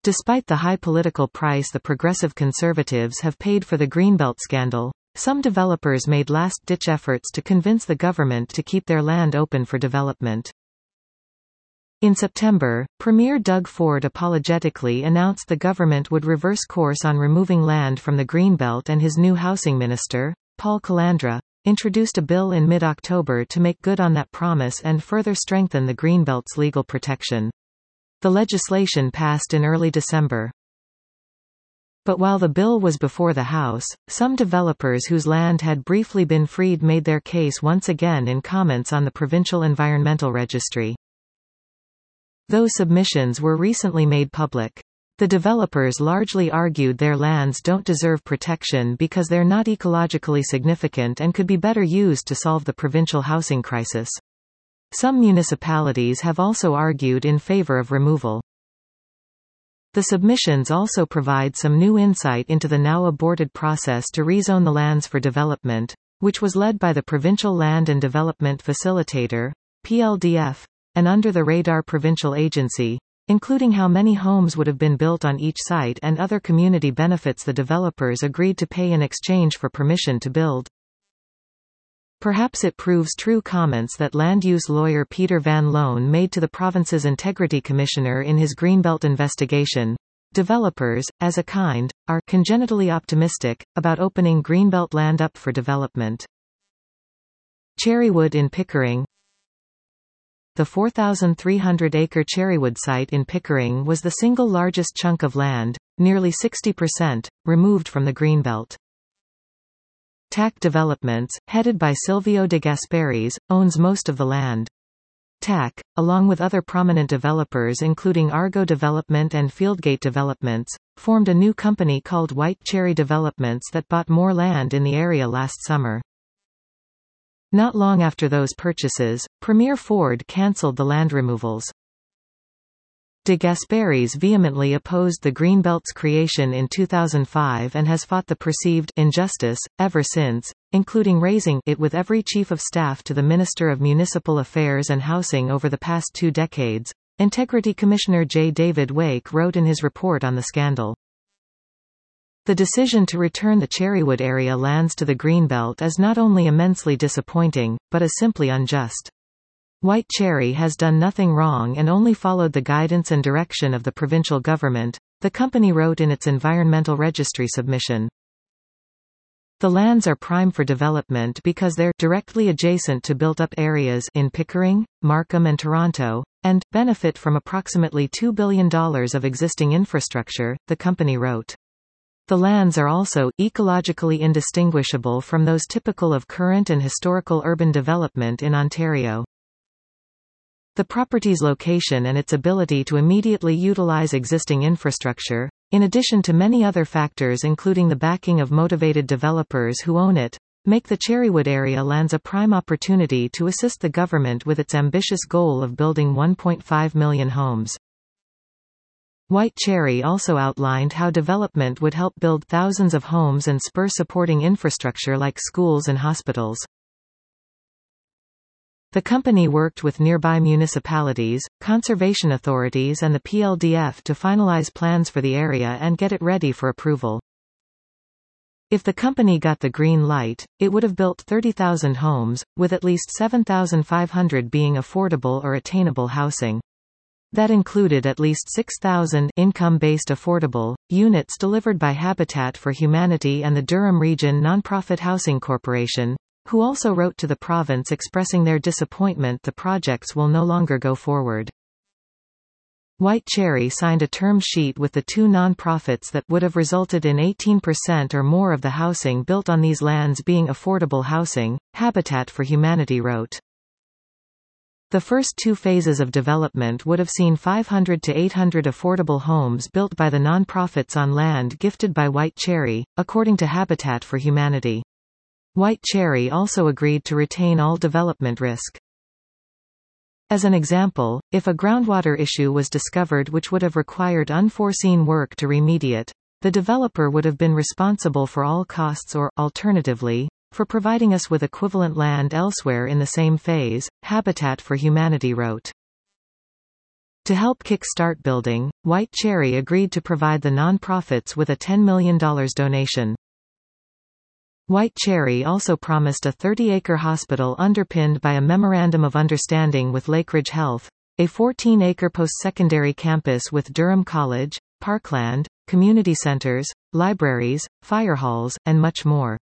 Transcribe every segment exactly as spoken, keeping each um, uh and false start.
Despite the high political price the progressive conservatives have paid for the Greenbelt scandal, some developers made last-ditch efforts to convince the government to keep their land open for development. In September, Premier Doug Ford apologetically announced the government would reverse course on removing land from the Greenbelt, and his new housing minister, Paul Calandra, introduced a bill in mid-October to make good on that promise and further strengthen the Greenbelt's legal protection. The legislation passed in early December. But while the bill was before the House, some developers whose land had briefly been freed made their case once again in comments on the Provincial Environmental Registry. Those submissions were recently made public. The developers largely argued their lands don't deserve protection because they're not ecologically significant and could be better used to solve the provincial housing crisis. Some municipalities have also argued in favor of removal. The submissions also provide some new insight into the now aborted process to rezone the lands for development, which was led by the Provincial Land and Development Facilitator, P L D F, an under-the-radar provincial agency, including how many homes would have been built on each site and other community benefits the developers agreed to pay in exchange for permission to build. Perhaps it proves true comments that land use lawyer Peter Van Loan made to the province's Integrity Commissioner in his Greenbelt investigation. Developers, as a kind, are congenitally optimistic about opening Greenbelt land up for development. Cherrywood in Pickering. The four thousand three hundred acre Cherrywood site in Pickering was the single largest chunk of land, nearly sixty percent, removed from the Greenbelt. T A C Developments, headed by Silvio de Gasperis, owns most of the land. T A C, along with other prominent developers including Argo Development and Fieldgate Developments, formed a new company called White Cherry Developments that bought more land in the area last summer. Not long after those purchases, Premier Ford cancelled the land removals. De Gasperis vehemently opposed the Greenbelt's creation in two thousand five and has fought the perceived injustice ever since, including raising it with every chief of staff to the Minister of Municipal Affairs and Housing over the past two decades. Integrity Commissioner J. David Wake wrote in his report on the scandal. The decision to return the Cherrywood area lands to the Greenbelt is not only immensely disappointing, but is simply unjust. White Cherry has done nothing wrong and only followed the guidance and direction of the provincial government, the company wrote in its Environmental Registry submission. The lands are prime for development because they're directly adjacent to built-up areas in Pickering, Markham and Toronto, and benefit from approximately two billion dollars of existing infrastructure, the company wrote. The lands are also ecologically indistinguishable from those typical of current and historical urban development in Ontario. The property's location and its ability to immediately utilize existing infrastructure, in addition to many other factors including the backing of motivated developers who own it, make the Cherrywood area lands a prime opportunity to assist the government with its ambitious goal of building one point five million homes. White Cherry also outlined how development would help build thousands of homes and spur supporting infrastructure like schools and hospitals. The company worked with nearby municipalities, conservation authorities and the P L D F to finalize plans for the area and get it ready for approval. If the company got the green light, it would have built thirty thousand homes, with at least seven thousand five hundred being affordable or attainable housing. That included at least six thousand income-based affordable units delivered by Habitat for Humanity and the Durham Region Nonprofit Housing Corporation, who also wrote to the province expressing their disappointment the projects will no longer go forward. White Cherry signed a term sheet with the two non-profits that would have resulted in eighteen percent or more of the housing built on these lands being affordable housing, Habitat for Humanity wrote. The first two phases of development would have seen five hundred to eight hundred affordable homes built by the non-profits on land gifted by White Cherry, according to Habitat for Humanity. White Cherry also agreed to retain all development risk. As an example, if a groundwater issue was discovered which would have required unforeseen work to remediate, the developer would have been responsible for all costs or, alternatively, for providing us with equivalent land elsewhere in the same phase, Habitat for Humanity wrote. To help kick-start building, White Cherry agreed to provide the non-profits with a ten million dollars donation. White Cherry also promised a thirty-acre hospital underpinned by a Memorandum of Understanding with Lakeridge Health, a fourteen-acre post-secondary campus with Durham College, parkland, community centers, libraries, fire halls, and much more.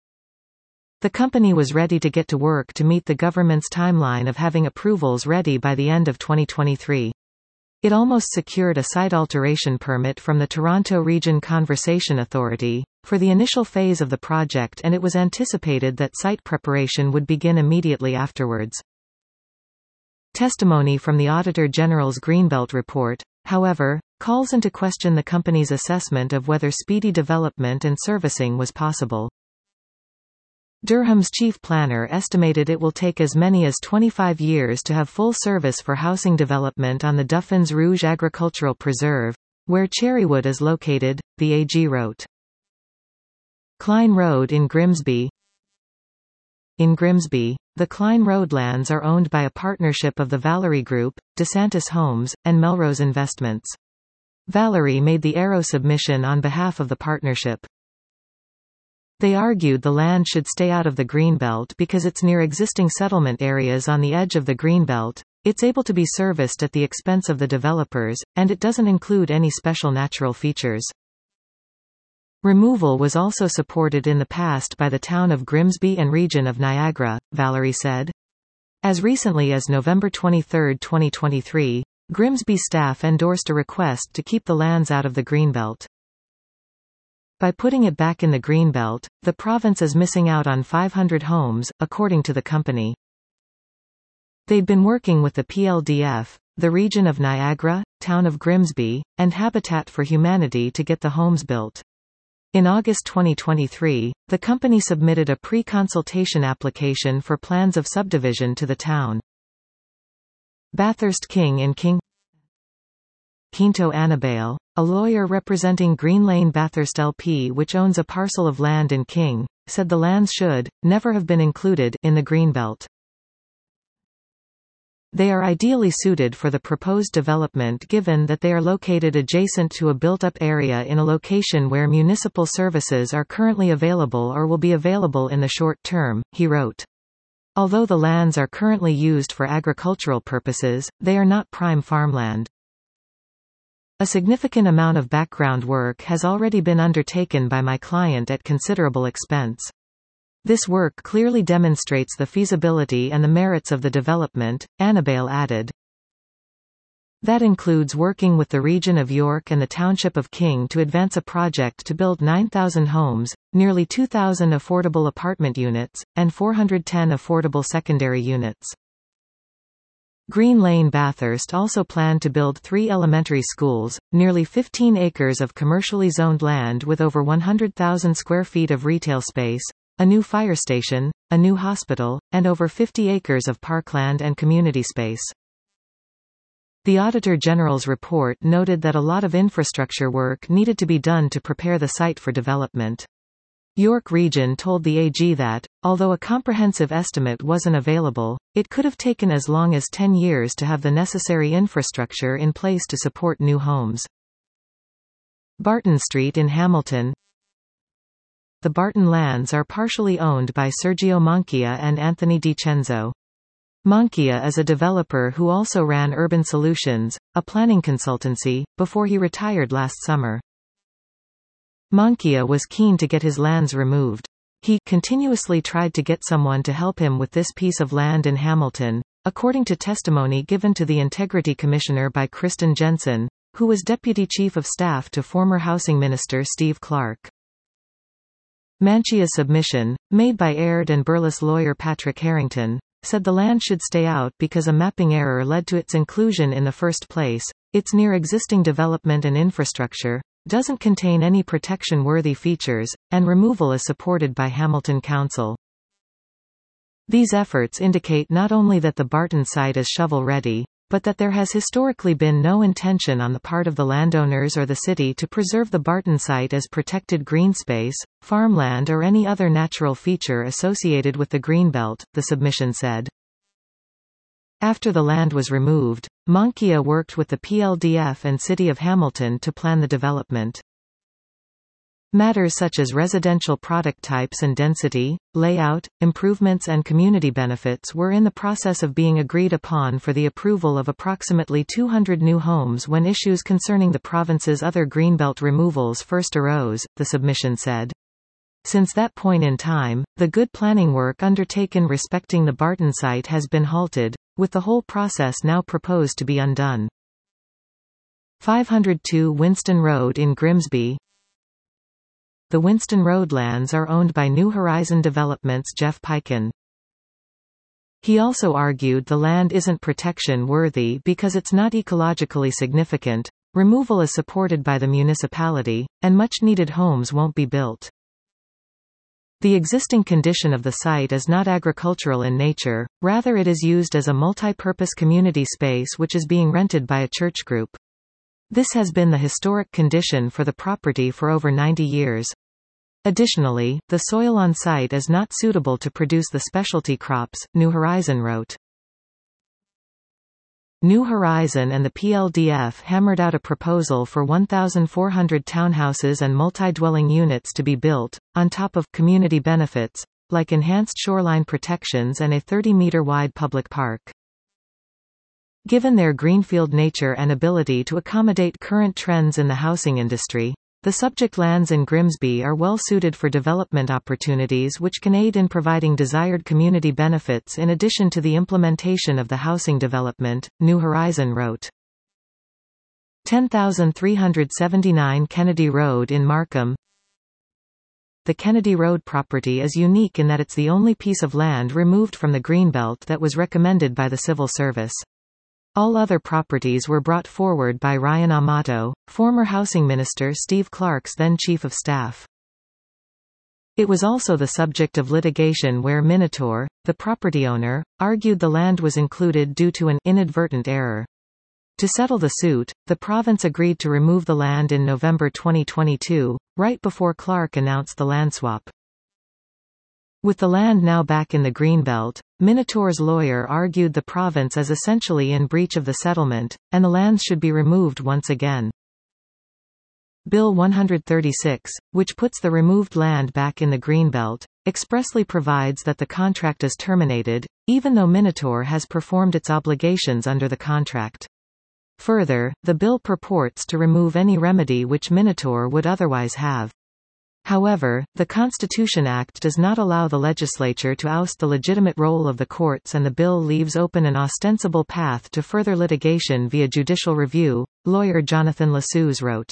The company was ready to get to work to meet the government's timeline of having approvals ready by the end of twenty twenty-three. It almost secured a site alteration permit from the Toronto Region Conservation Authority for the initial phase of the project, and it was anticipated that site preparation would begin immediately afterwards. Testimony from the Auditor General's Greenbelt report, however, calls into question the company's assessment of whether speedy development and servicing was possible. Durham's chief planner estimated it will take as many as twenty-five years to have full service for housing development on the Duffins Rouge Agricultural Preserve, where Cherrywood is located, the A G wrote. Klein Road in Grimsby. In Grimsby, the Klein Road lands are owned by a partnership of the Valerie Group, DeSantis Homes, and Melrose Investments. Valerie made the A R O submission on behalf of the partnership. They argued the land should stay out of the Greenbelt because it's near existing settlement areas on the edge of the Greenbelt, it's able to be serviced at the expense of the developers, and it doesn't include any special natural features. Removal was also supported in the past by the town of Grimsby and region of Niagara, Valerie said. As recently as November twenty-third, twenty twenty-three, Grimsby staff endorsed a request to keep the lands out of the Greenbelt. By putting it back in the Greenbelt, the province is missing out on five hundred homes, according to the company. They'd been working with the P L D F, the region of Niagara, town of Grimsby, and Habitat for Humanity to get the homes built. In August twenty twenty-three, the company submitted a pre-consultation application for plans of subdivision to the town. Bathurst King in King Quinto Annabelle, a lawyer representing Green Lane Bathurst L P, which owns a parcel of land in King, said the lands should never have been included in the Greenbelt. They are ideally suited for the proposed development given that they are located adjacent to a built-up area in a location where municipal services are currently available or will be available in the short term, he wrote. Although the lands are currently used for agricultural purposes, they are not prime farmland. A significant amount of background work has already been undertaken by my client at considerable expense. This work clearly demonstrates the feasibility and the merits of the development, Annabelle added. That includes working with the region of York and the township of King to advance a project to build nine thousand homes, nearly two thousand affordable apartment units, and four hundred ten affordable secondary units. Green Lane Bathurst also planned to build three elementary schools, nearly fifteen acres of commercially zoned land with over one hundred thousand square feet of retail space, a new fire station, a new hospital, and over fifty acres of parkland and community space. The Auditor General's report noted that a lot of infrastructure work needed to be done to prepare the site for development. York Region told the A G that, although a comprehensive estimate wasn't available, it could have taken as long as ten years to have the necessary infrastructure in place to support new homes. Barton Street in Hamilton. The Barton lands are partially owned by Sergio Monchia and Anthony DiCenzo. Monchia is a developer who also ran Urban Solutions, a planning consultancy, before he retired last summer. Monchia was keen to get his lands removed. He continuously tried to get someone to help him with this piece of land in Hamilton, according to testimony given to the Integrity Commissioner by Kristen Jensen, who was Deputy Chief of Staff to former Housing Minister Steve Clark. Monchia's submission, made by Aird and Burles lawyer Patrick Harrington, said the land should stay out because a mapping error led to its inclusion in the first place. It's near existing development and infrastructure, doesn't contain any protection-worthy features, and removal is supported by Hamilton Council. These efforts indicate not only that the Barton site is shovel-ready, but that there has historically been no intention on the part of the landowners or the city to preserve the Barton site as protected green space, farmland or any other natural feature associated with the Greenbelt, the submission said. After the land was removed, Monkia worked with the P L D F and City of Hamilton to plan the development. Matters such as residential product types and density, layout, improvements and community benefits were in the process of being agreed upon for the approval of approximately two hundred new homes when issues concerning the province's other greenbelt removals first arose, the submission said. Since that point in time, the good planning work undertaken respecting the Barton site has been halted, with the whole process now proposed to be undone. five oh two Winston Road in Grimsby. The Winston Road lands are owned by New Horizon Development's Jeff Peiken. He also argued the land isn't protection-worthy because it's not ecologically significant, removal is supported by the municipality, and much-needed homes won't be built. The existing condition of the site is not agricultural in nature, rather it is used as a multi-purpose community space which is being rented by a church group. This has been the historic condition for the property for over ninety years. Additionally, the soil on site is not suitable to produce the specialty crops, New Horizon wrote. New Horizon and the P L D F hammered out a proposal for one thousand four hundred townhouses and multi-dwelling units to be built, on top of community benefits, like enhanced shoreline protections and a thirty meter wide public park. Given their greenfield nature and ability to accommodate current trends in the housing industry, the subject lands in Grimsby are well suited for development opportunities which can aid in providing desired community benefits in addition to the implementation of the housing development, New Horizon wrote. ten thousand three hundred seventy-nine Kennedy Road in Markham. The Kennedy Road property is unique in that it's the only piece of land removed from the Greenbelt that was recommended by the Civil Service. All other properties were brought forward by Ryan Amato, former Housing Minister Steve Clark's then Chief of Staff. It was also the subject of litigation where Minotaur, the property owner, argued the land was included due to an inadvertent error. To settle the suit, the province agreed to remove the land in November twenty twenty-two, right before Clark announced the land swap. With the land now back in the Greenbelt, Minotaur's lawyer argued the province is essentially in breach of the settlement, and the lands should be removed once again. Bill one thirty-six, which puts the removed land back in the Greenbelt, expressly provides that the contract is terminated, even though Minotaur has performed its obligations under the contract. Further, the bill purports to remove any remedy which Minotaur would otherwise have. However, the Constitution Act does not allow the legislature to oust the legitimate role of the courts, and the bill leaves open an ostensible path to further litigation via judicial review, lawyer Jonathan Lassus wrote.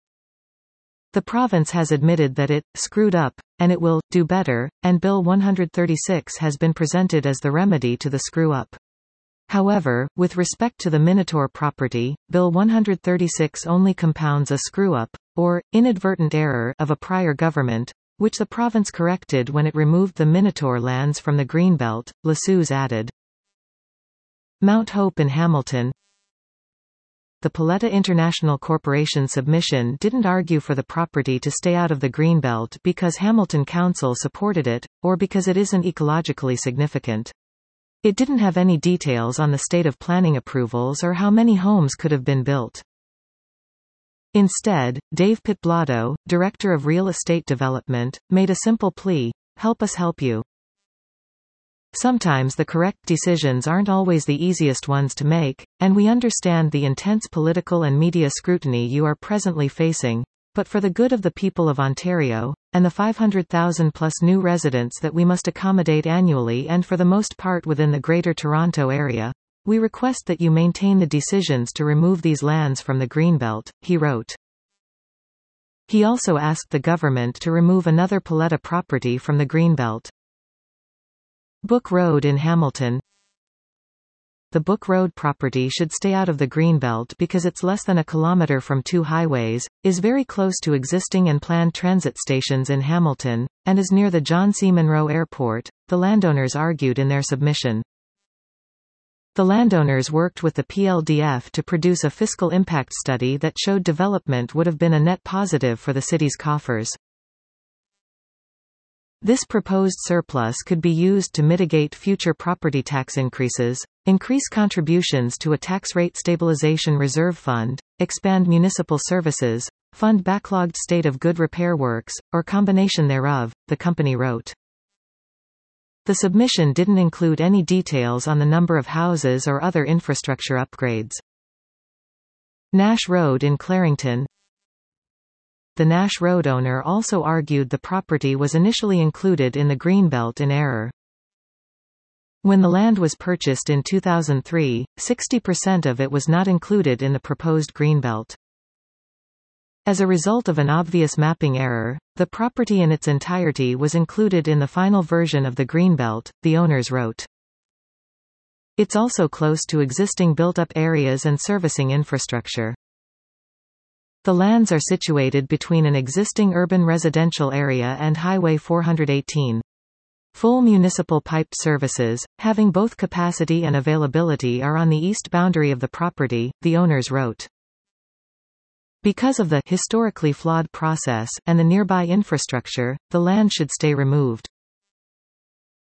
The province has admitted that it screwed up, and it will do better, and Bill one thirty-six has been presented as the remedy to the screw-up. However, with respect to the Minotaur property, Bill one thirty-six only compounds a screw-up, or inadvertent error, of a prior government, which the province corrected when it removed the Minotaur lands from the Greenbelt, Lassus added. Mount Hope in Hamilton. The Paletta International Corporation submission didn't argue for the property to stay out of the Greenbelt because Hamilton Council supported it, or because it isn't ecologically significant. It didn't have any details on the state of planning approvals or how many homes could have been built. Instead, Dave Pitblado, Director of Real Estate Development, made a simple plea: help us help you. Sometimes the correct decisions aren't always the easiest ones to make, and we understand the intense political and media scrutiny you are presently facing, but for the good of the people of Ontario, and the five hundred thousand plus new residents that we must accommodate annually and for the most part within the Greater Toronto Area, we request that you maintain the decisions to remove these lands from the Greenbelt, he wrote. He also asked the government to remove another Paletta property from the Greenbelt. Book Road in Hamilton. The Book Road property should stay out of the Greenbelt because it's less than a kilometre from two highways, is very close to existing and planned transit stations in Hamilton, and is near the John C. Munro Airport, the landowners argued in their submission. The landowners worked with the P L D F to produce a fiscal impact study that showed development would have been a net positive for the city's coffers. This proposed surplus could be used to mitigate future property tax increases, increase contributions to a tax rate stabilization reserve fund, expand municipal services, fund backlogged state of good repair works, or combination thereof, the company wrote. The submission didn't include any details on the number of houses or other infrastructure upgrades. Nash Road in Clarington. The Nash Road owner also argued the property was initially included in the Greenbelt in error. When the land was purchased in two thousand three, sixty percent of it was not included in the proposed Greenbelt. As a result of an obvious mapping error, the property in its entirety was included in the final version of the Greenbelt, the owners wrote. It's also close to existing built-up areas and servicing infrastructure. The lands are situated between an existing urban residential area and Highway four eighteen. Full municipal piped services, having both capacity and availability, are on the east boundary of the property, the owners wrote. Because of the historically flawed process and the nearby infrastructure, the land should stay removed.